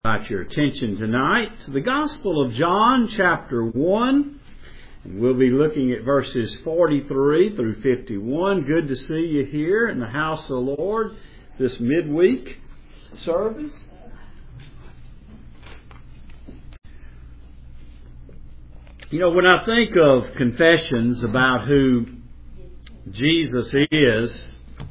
Invite your attention tonight to the Gospel of John, chapter 1. And we'll be looking at verses 43 through 51. Good to see you here in the house of the Lord this midweek service. You know, when I think of confessions about who Jesus is,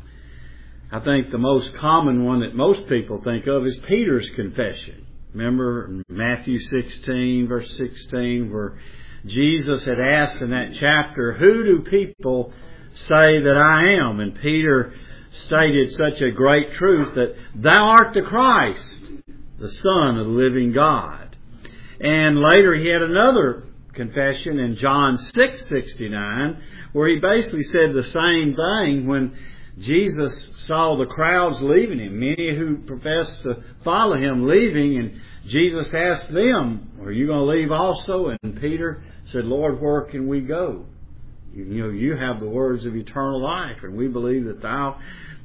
I think the most common one that most people think of is Peter's confession. Remember in Matthew 16, verse 16, where Jesus had asked in that chapter, "Who do people say that I am?" And Peter stated such a great truth that "Thou art the Christ, the Son of the living God." And later he had another confession in John 6:69, where he basically said the same thing when Jesus saw the crowds leaving him, many who professed to follow him leaving, and Jesus asked them, "Are you going to leave also?" And Peter said, "Lord, where can we go? You have the words of eternal life, and we believe that that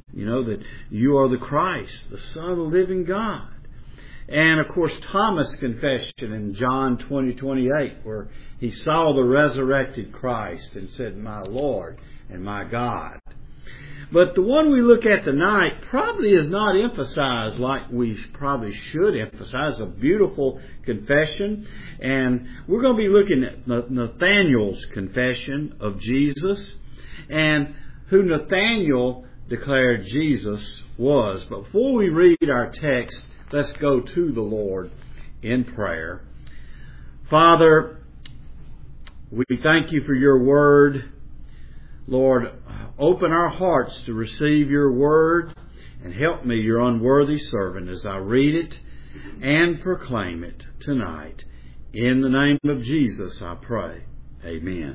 you are the Christ, the Son of the living God." And of course, Thomas' confession in John 20:28, where he saw the resurrected Christ and said, "My Lord and my God." But the one we look at tonight probably is not emphasized like we probably should emphasize. A beautiful confession. And we're going to be looking at Nathanael's confession of Jesus and who Nathanael declared Jesus was. But before we read our text, let's go to the Lord in prayer. Father, we thank you for your word. Lord, open our hearts to receive your word and help me, your unworthy servant, as I read it and proclaim it tonight. In the name of Jesus, I pray. Amen.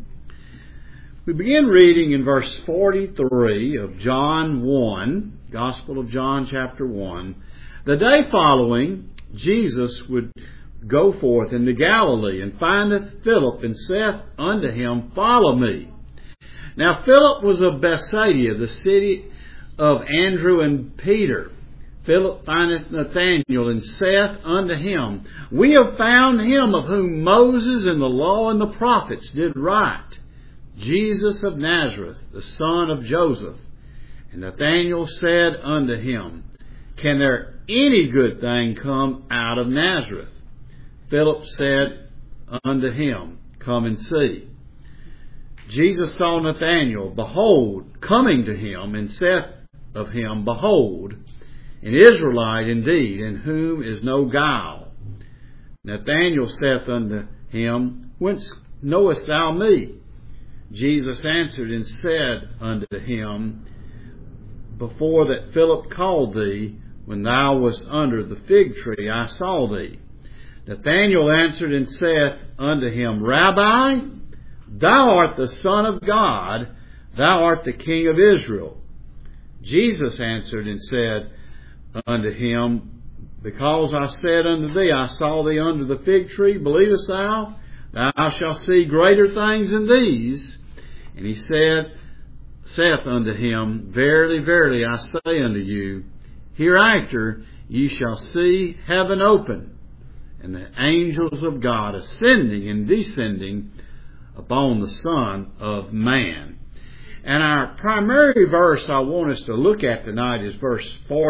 We begin reading in verse 43 of John 1, Gospel of John chapter 1. The day following, Jesus would go forth into Galilee, and findeth Philip, and saith unto him, "Follow me." Now Philip was of Bethsaida, the city of Andrew and Peter. Philip findeth Nathanael, and saith unto him, "We have found him of whom Moses and the law and the prophets did write, Jesus of Nazareth, the son of Joseph." And Nathanael said unto him, "Can there any good thing come out of Nazareth?" Philip said unto him, "Come and see." Jesus saw Nathanael, coming to him, and saith of him, "Behold, an Israelite indeed, in whom is no guile." Nathanael saith unto him, "Whence knowest thou me?" Jesus answered and said unto him, "Before that Philip called thee, when thou wast under the fig tree, I saw thee." Nathanael answered and saith unto him, "Rabbi, thou art the Son of God, thou art the King of Israel." Jesus answered and said unto him, "Because I said unto thee, I saw thee under the fig tree, believest thou? Thou shalt see greater things than these." And he saith unto him, "Verily, verily, I say unto you, hereafter ye shall see heaven open, and the angels of God ascending and descending upon the Son of Man." And our primary verse I want us to look at tonight is verse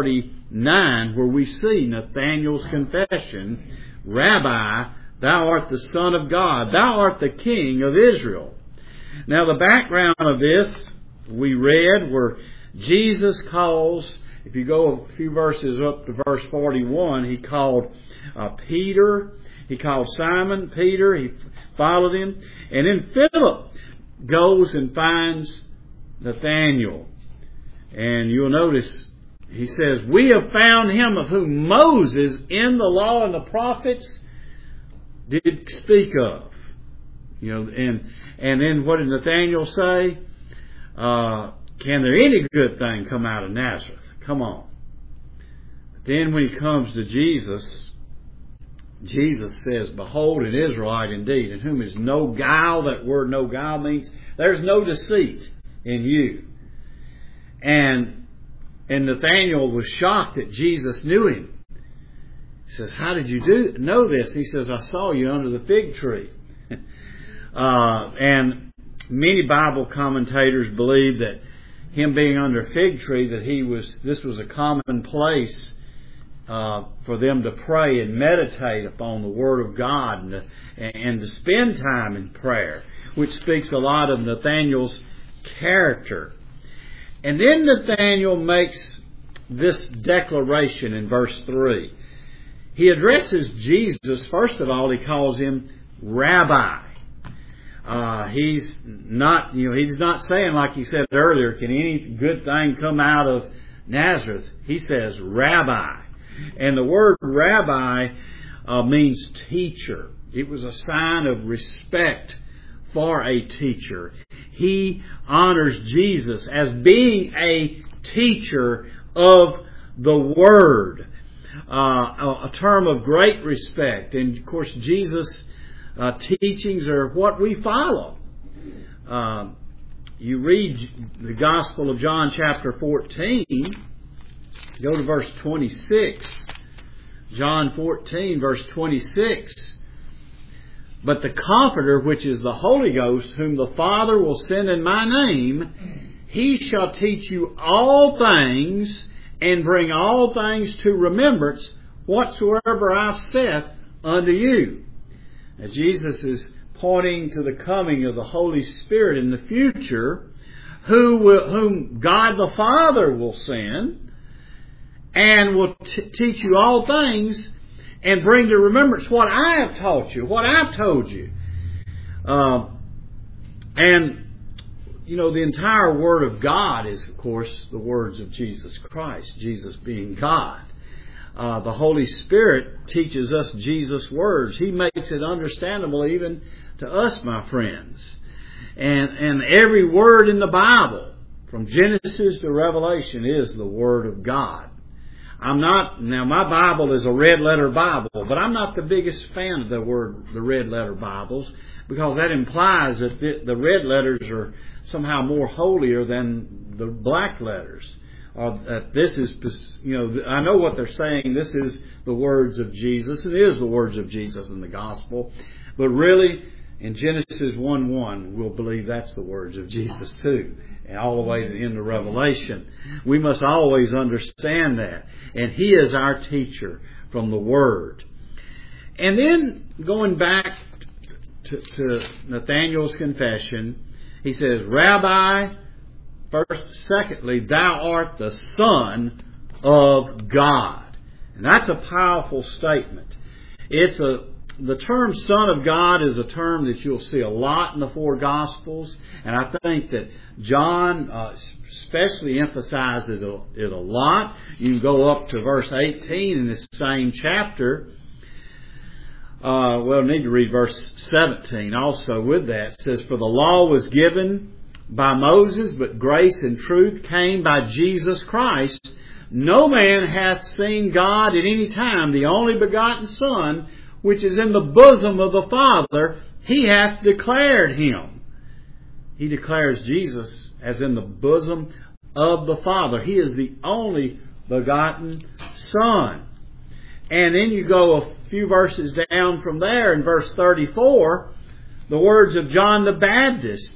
49, where we see Nathanael's confession, "Rabbi, thou art the Son of God, thou art the King of Israel." Now the background of this we read where Jesus calls, if you go a few verses up to verse 41, he called Peter. He called Simon Peter. He followed him. And then Philip goes and finds Nathanael. And you'll notice he says, "We have found him of whom Moses in the law and the prophets did speak of." And then what did Nathanael say? "Can there any good thing come out of Nazareth?" Come on. But then when he comes to Jesus, Jesus says, "Behold, an Israelite indeed, in whom is no guile." That word "no guile" means there's no deceit in you. And Nathanael was shocked that Jesus knew him. He says, how did you know this? He says, I saw you under the fig tree. And many Bible commentators believe that him being under a fig tree, that this was a common place for them to pray and meditate upon the Word of God and to spend time in prayer, which speaks a lot of Nathanael's character. And then Nathanael makes this declaration in verse 3. He addresses Jesus. First of all, he calls him Rabbi. He's not saying, like he said earlier, can any good thing come out of Nazareth? He says Rabbi. And the word Rabbi means teacher. It was a sign of respect for a teacher. He honors Jesus as being a teacher of the Word. A term of great respect. And of course, Jesus' teachings are what we follow. You read the Gospel of John chapter 14, go to verse 26. John 14 verse 26. But the Comforter, which is the Holy Ghost, whom the Father will send in my name, He shall teach you all things and bring all things to remembrance whatsoever I've said unto you. Now, Jesus is pointing to the coming of the Holy Spirit in the future, whom God the Father will send and will teach you all things and bring to remembrance what I have taught you, what I've told you. The entire Word of God is, of course, the words of Jesus Christ, Jesus being God. The Holy Spirit teaches us Jesus' words. He makes it understandable even to us, my friends. And every word in the Bible, from Genesis to Revelation, is the Word of God. Now my Bible is a red letter Bible, but I'm not the biggest fan of the red letter Bibles, because that implies that the red letters are somehow more holier than the black letters. That this is, I know what they're saying. This is the words of Jesus. It is the words of Jesus in the Gospel. But really, in Genesis 1:1, we'll believe that's the words of Jesus too. And all the way to the end of Revelation. We must always understand that. And He is our teacher from the Word. And then, going back to Nathanael's confession, he says, Rabbi, secondly, thou art the Son of God. And that's a powerful statement. The term Son of God is a term that you'll see a lot in the four Gospels. And I think that John especially emphasizes it a lot. You can go up to verse 18 in this same chapter. I need to read verse 17 also with that. It says, for the law was given by Moses, but grace and truth came by Jesus Christ. No man hath seen God at any time. The only begotten Son, which is in the bosom of the Father, He hath declared Him. He declares Jesus as in the bosom of the Father. He is the only begotten Son. And then you go a few verses down from there in verse 34, the words of John the Baptist,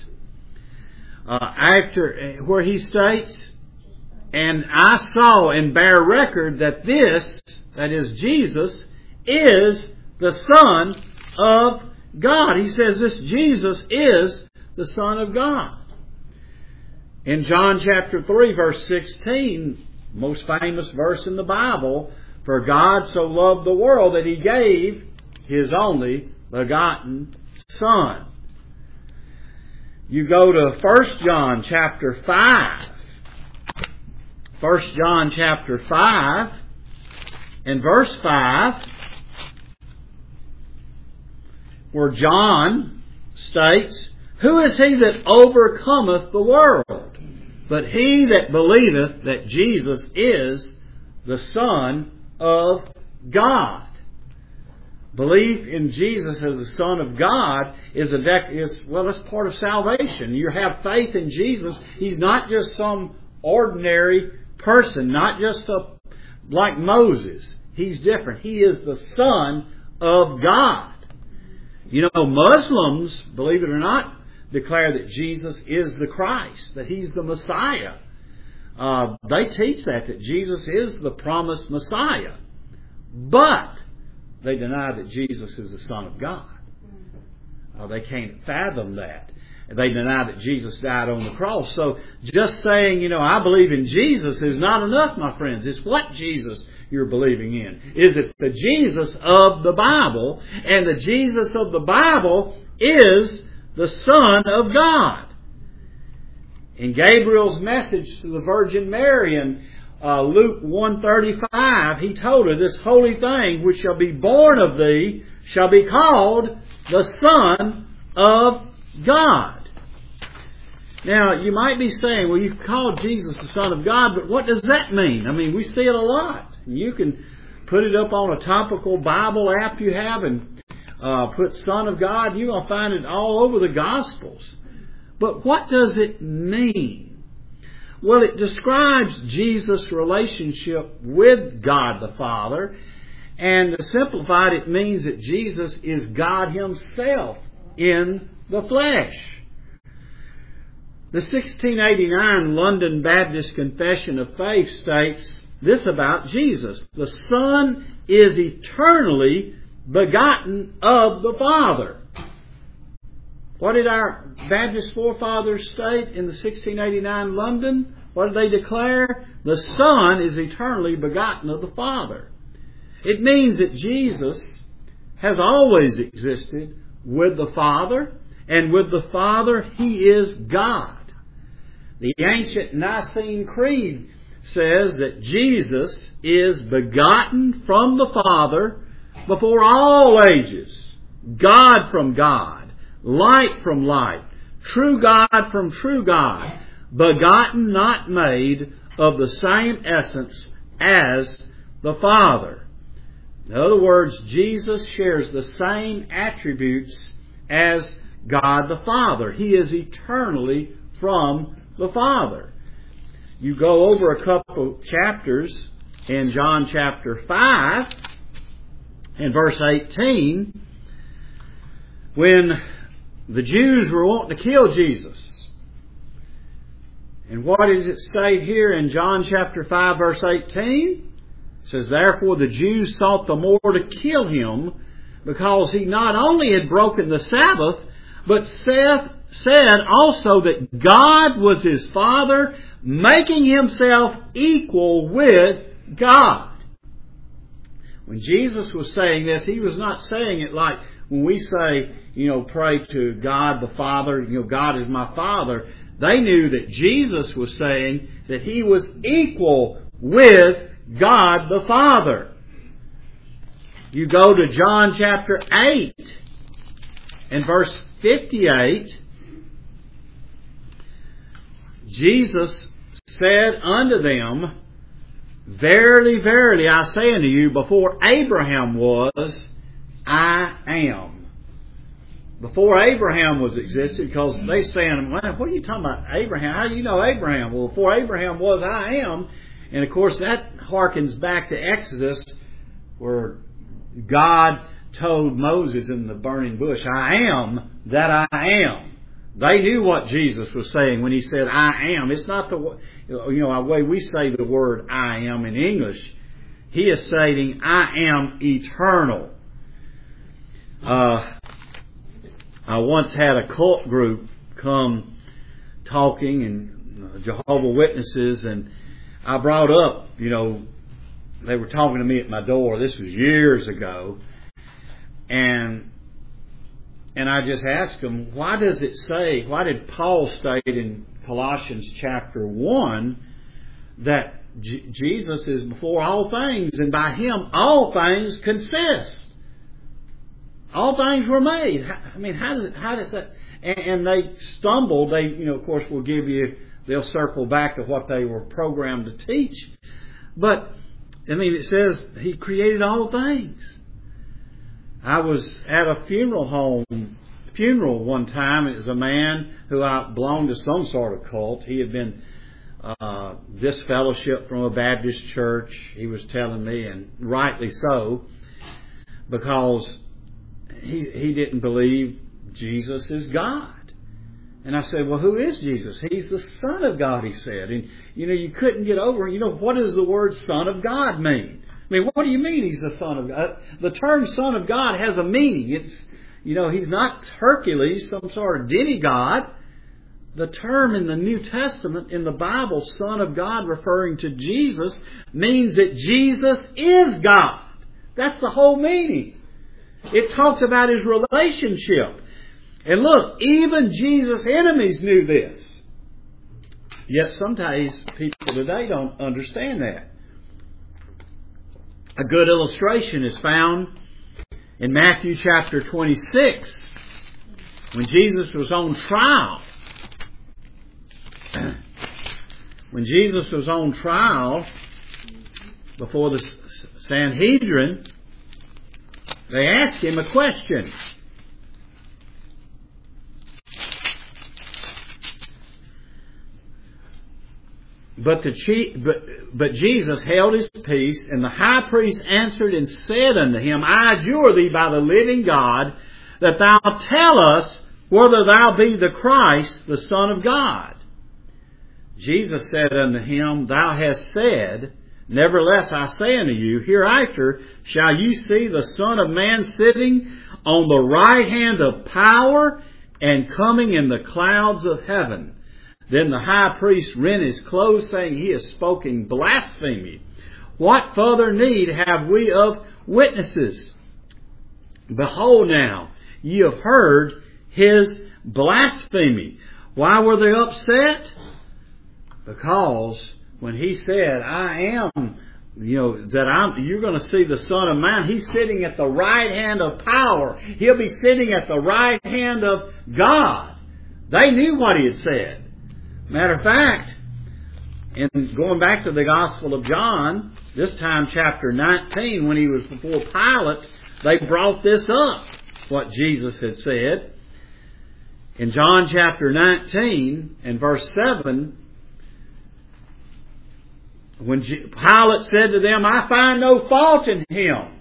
where he states, and I saw and bear record that this, that is Jesus, is the Son of God. He says this Jesus is the Son of God. In John chapter 3 verse 16, most famous verse in the Bible, for God so loved the world that He gave His only begotten Son. You go to 1 John chapter 5. 1 John chapter 5 and verse 5, where John states, who is he that overcometh the world? But he that believeth that Jesus is the Son of God. Belief in Jesus as the Son of God is that's part of salvation. You have faith in Jesus. He's not just some ordinary person, not just like Moses. He's different. He is the Son of God. You know, Muslims, believe it or not, declare that Jesus is the Christ, that He's the Messiah. They teach that Jesus is the promised Messiah. But they deny that Jesus is the Son of God. They can't fathom that. They deny that Jesus died on the cross. So just saying, you know, I believe in Jesus is not enough, my friends. It's what Jesus you're believing in. Is it the Jesus of the Bible? And the Jesus of the Bible is the Son of God. In Gabriel's message to the Virgin Mary in Luke 1:35, he told her, this holy thing which shall be born of thee shall be called the Son of God. Now, you might be saying, well, you've called Jesus the Son of God, but what does that mean? I mean, we see it a lot. You can put it up on a topical Bible app you have and put Son of God. You're going to find it all over the Gospels. But what does it mean? Well, it describes Jesus' relationship with God the Father. And to simplify it, it means that Jesus is God Himself in the flesh. The 1689 London Baptist Confession of Faith states this about Jesus: the Son is eternally begotten of the Father. What did our Baptist forefathers state in the 1689 London? What did they declare? The Son is eternally begotten of the Father. It means that Jesus has always existed with the Father, and with the Father He is God. The ancient Nicene Creed says that Jesus is begotten from the Father before all ages, God from God, light from light, true God from true God, begotten, not made, of the same essence as the Father. In other words, Jesus shares the same attributes as God the Father. He is eternally from the Father. You go over a couple chapters in John chapter 5 and verse 18, when the Jews were wanting to kill Jesus. And what does it say here in John chapter 5 verse 18? It says, therefore the Jews sought the more to kill Him, because He not only had broken the Sabbath, but said also that God was His Father, making Himself equal with God. When Jesus was saying this, He was not saying it like when we say, pray to God the Father, God is my Father. They knew that Jesus was saying that He was equal with God the Father. You go to John chapter 8 and verse 58. Jesus said unto them, verily, verily, I say unto you, before Abraham was, I am. Before Abraham was existed, because they saying, what are you talking about, Abraham? How do you know Abraham? Well, before Abraham was, I am. And of course, that harkens back to Exodus, where God told Moses in the burning bush, I am that I am. They knew what Jesus was saying when He said, I am. It's not the way we say the word I am in English. He is saying, I am eternal. I once had a cult group come talking, and Jehovah's Witnesses, and I brought up, they were talking to me at my door. This was years ago. And I just asked them, why did Paul state in Colossians chapter 1 that Jesus is before all things, and by Him all things consist? All things were made. I mean, how does that? And they stumbled. They, of course, they'll circle back to what they were programmed to teach. But, it says He created all things. I was at a funeral one time. It was a man who belonged to some sort of cult. He had been disfellowship from a Baptist church, he was telling me, and rightly so, because he didn't believe Jesus is God. And I said, well, who is Jesus? He's the Son of God, he said. And, you couldn't get over it. What does the word Son of God mean? I mean, what do you mean he's the Son of God? The term Son of God has a meaning. It's, he's not Hercules, some sort of demigod. The term in the New Testament, in the Bible, Son of God, referring to Jesus, means that Jesus is God. That's the whole meaning. It talks about His relationship. And look, even Jesus' enemies knew this. Yet sometimes people today don't understand that. A good illustration is found in Matthew chapter 26, when Jesus was on trial. When Jesus was on trial before the Sanhedrin, they asked Him a question. But Jesus held His peace, and the high priest answered and said unto Him, I adjure Thee by the living God, that Thou tell us whether Thou be the Christ, the Son of God. Jesus said unto him, Thou hast said, nevertheless I say unto you, hereafter shall you see the Son of Man sitting on the right hand of power and coming in the clouds of heaven. Then the high priest rent his clothes, saying, He has spoken blasphemy. What further need have we of witnesses? Behold now, ye have heard his blasphemy. Why were they upset? Because when he said, I am, you're going to see the Son of Man, He's sitting at the right hand of power. He'll be sitting at the right hand of God. They knew what He had said. Matter of fact, in going back to the Gospel of John, this time chapter 19, when He was before Pilate, they brought this up, what Jesus had said. In John chapter 19 and verse 7, when Pilate said to them, I find no fault in Him.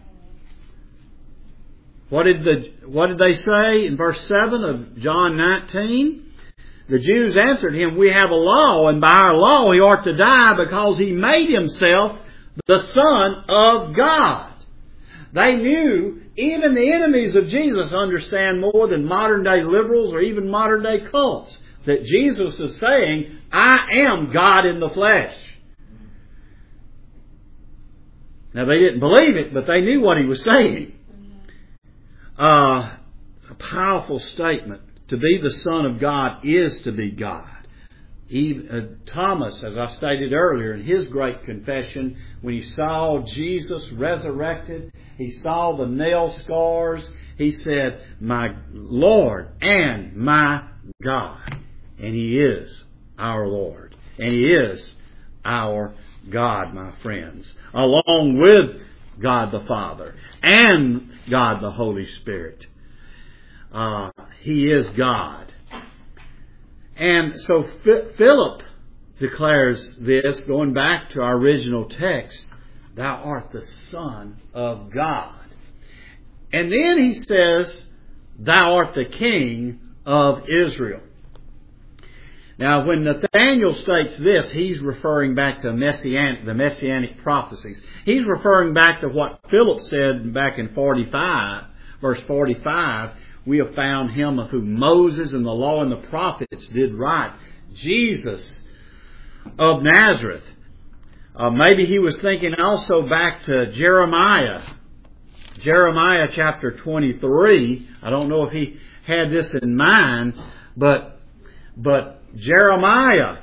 What did they say in verse 7 of John 19? The Jews answered Him, We have a law, and by our law He ought to die, because He made Himself the Son of God. They knew, even the enemies of Jesus understand more than modern day liberals or even modern day cults, that Jesus is saying, I am God in the flesh. Now they didn't believe it, but they knew what He was saying. A powerful statement. To be the Son of God is to be God. Thomas, as I stated earlier, in his great confession, when he saw Jesus resurrected, he saw the nail scars, he said, My Lord and my God. And He is our Lord. And He is our God, my friends. Along with God the Father and God the Holy Spirit. He is God. And so Philip declares this, going back to our original text, Thou art the Son of God. And then he says, Thou art the King of Israel. Now, when Nathanael states this, he's referring back to the Messianic prophecies. He's referring back to what Philip said back in verse 45, We have found Him of whom Moses and the law and the prophets did write, Jesus of Nazareth. Maybe he was thinking also back to Jeremiah. Jeremiah chapter 23. I don't know if he had this in mind, but Jeremiah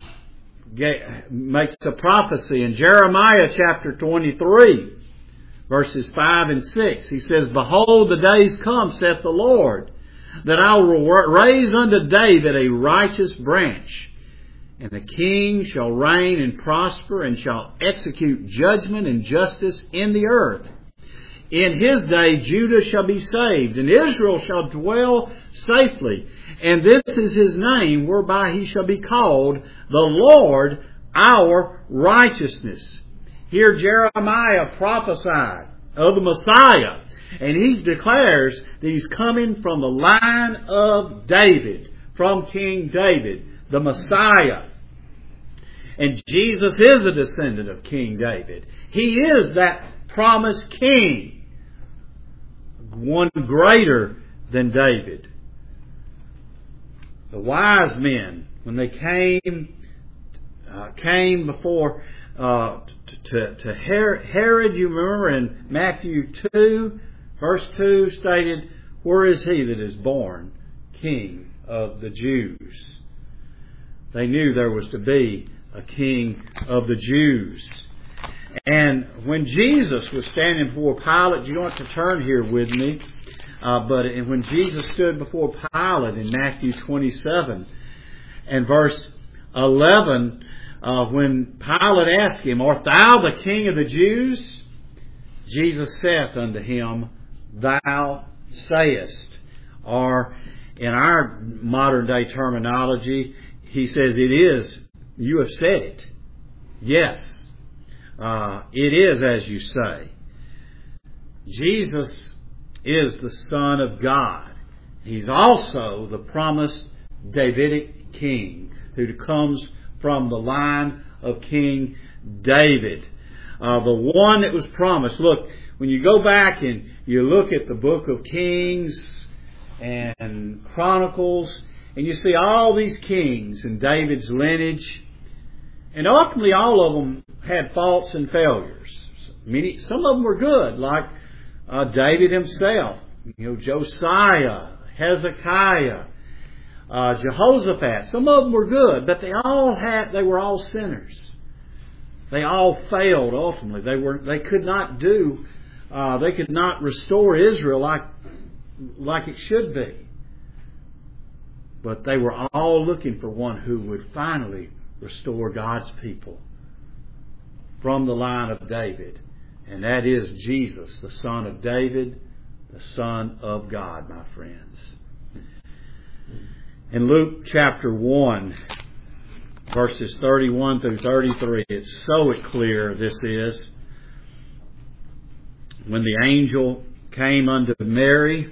makes a prophecy in Jeremiah chapter 23. Verses 5 and 6, he says, Behold, the days come, saith the Lord, that I will raise unto David a righteous branch, and the king shall reign and prosper, and shall execute judgment and justice in the earth. in his day Judah shall be saved, and Israel shall dwell safely. And this is his name, whereby he shall be called the Lord our righteousness. Here Jeremiah prophesied of the Messiah, and he declares that he's coming from the line of David, from King David, the Messiah. And Jesus is a descendant of King David. He is that promised king, one greater than David. The wise men, when they came before to Herod, you remember in Matthew 2, verse 2 stated, "Where is he that is born King of the Jews?" They knew there was to be a King of the Jews. And when Jesus was standing before Pilate, you don't have to turn here with me, but when Jesus stood before Pilate in Matthew 27 and verse 11, when Pilate asked him, "Art thou the King of the Jews?" Jesus saith unto him, "Thou sayest." Or in our modern day terminology, he says, "It is. You have said it. Yes, it is as you say." Jesus is the Son of God. He's also the promised Davidic king who comes from the line of King David. The one that was promised. Look, when you go back and you look at the book of Kings and Chronicles, and you see all these kings in David's lineage, and ultimately all of them had faults and failures. Some of them were good, like David himself, Josiah, Hezekiah, Jehoshaphat. Some of them were good, but they were all sinners. They all failed ultimately. They could not restore Israel like it should be. But they were all looking for one who would finally restore God's people from the line of David. And that is Jesus, the Son of David, the Son of God, my friends. In Luke chapter 1, verses 31 through 33, it's so clear this is. When the angel came unto Mary,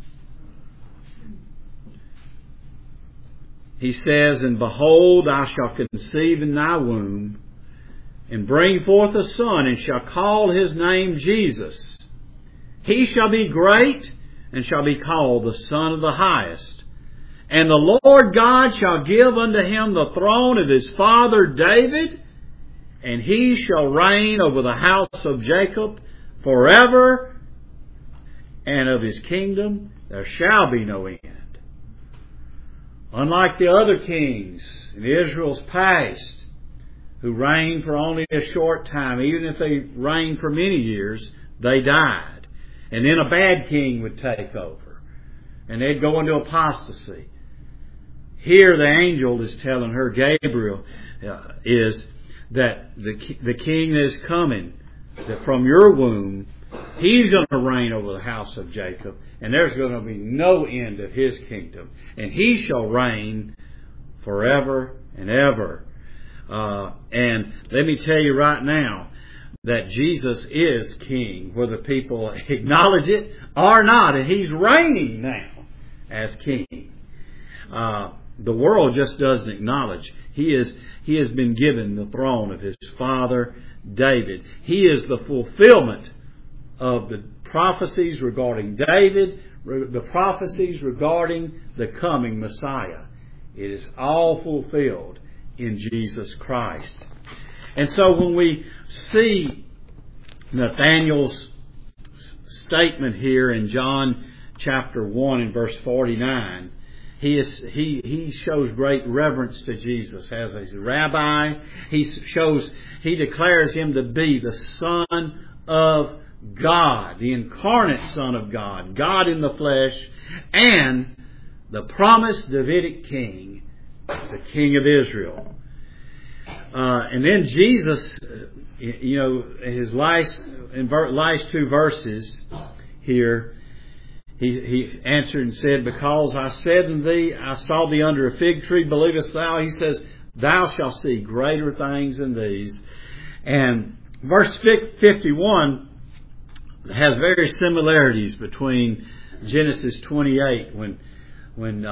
he says, "And behold, thou shalt conceive in thy womb, and bring forth a son, and shall call his name Jesus. He shall be great, and shall be called the Son of the Highest. And the Lord God shall give unto him the throne of his father David, and he shall reign over the house of Jacob forever, and of his kingdom there shall be no end." Unlike the other kings in Israel's past, who reigned for only a short time, even if they reigned for many years, they died. And then a bad king would take over, and they'd go into apostasy. Here the angel is telling her, Gabriel, is that the king that is coming, that from your womb, he's going to reign over the house of Jacob, and there's going to be no end of his kingdom. And he shall reign forever and ever. And let me tell you right now that Jesus is king, whether people acknowledge it or not. And he's reigning now as king. The world just doesn't acknowledge. He has been given the throne of his father David. He is the fulfillment of the prophecies regarding David, the prophecies regarding the coming Messiah. It is all fulfilled in Jesus Christ. And so when we see Nathanael's statement here in John chapter 1 and verse 49, he shows great reverence to Jesus as a rabbi. He declares him to be the Son of God, the incarnate Son of God, God in the flesh, and the promised Davidic king, the King of Israel. And then Jesus, his last two verses here, he answered and said, because I said unto thee, I saw thee under a fig tree, believest thou? He says, thou shalt see greater things than these. And verse 51 has various similarities between Genesis 28 when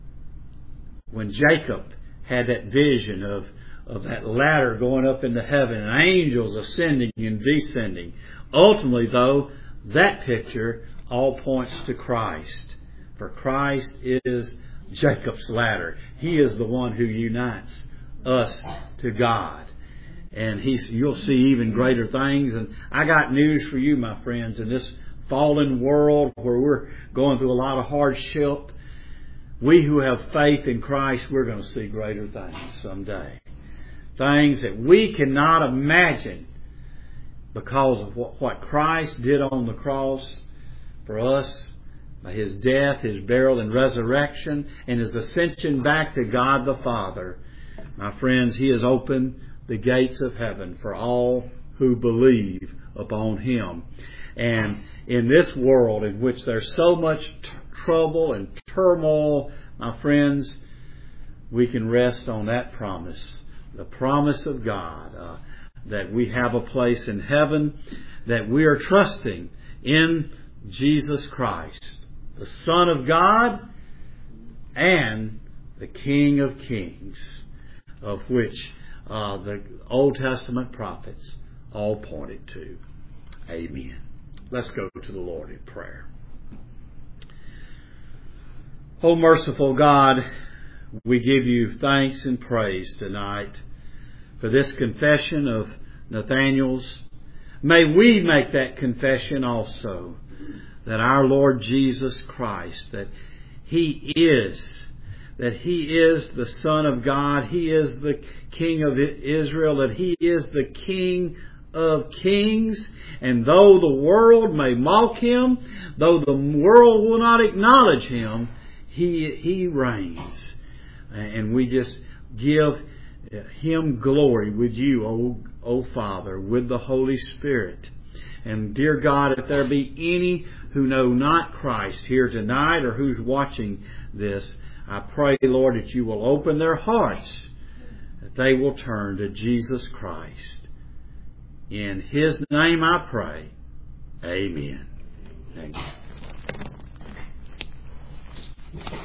Jacob had that vision of that ladder going up into heaven and angels ascending and descending. Ultimately, though, that picture all points to Christ. For Christ is Jacob's ladder. He is the one who unites us to God. And you'll see even greater things. And I got news for you, my friends, in this fallen world where we're going through a lot of hardship. We who have faith in Christ, we're going to see greater things someday. Things that we cannot imagine because of what Christ did on the cross for us, by His death, His burial and resurrection, and His ascension back to God the Father. My friends, He has opened the gates of heaven for all who believe upon Him. And in this world in which there's so much trouble and turmoil, my friends, we can rest on that promise. The promise of God that we have a place in heaven, that we are trusting in Jesus Christ, the Son of God and the King of Kings, of which the Old Testament prophets all pointed to. Amen. Let's go to the Lord in prayer. O merciful God, we give you thanks and praise tonight for this confession of Nathanael's. May we make that confession also, that our Lord Jesus Christ, that He is the Son of God, He is the King of Israel, that He is the King of Kings. And though the world may mock Him, though the world will not acknowledge Him, He reigns. And we just give Him glory with you, O Father, with the Holy Spirit. And dear God, if there be any who know not Christ here tonight or who's watching this, I pray, Lord, that you will open their hearts, that they will turn to Jesus Christ. In His name I pray. Amen. Amen.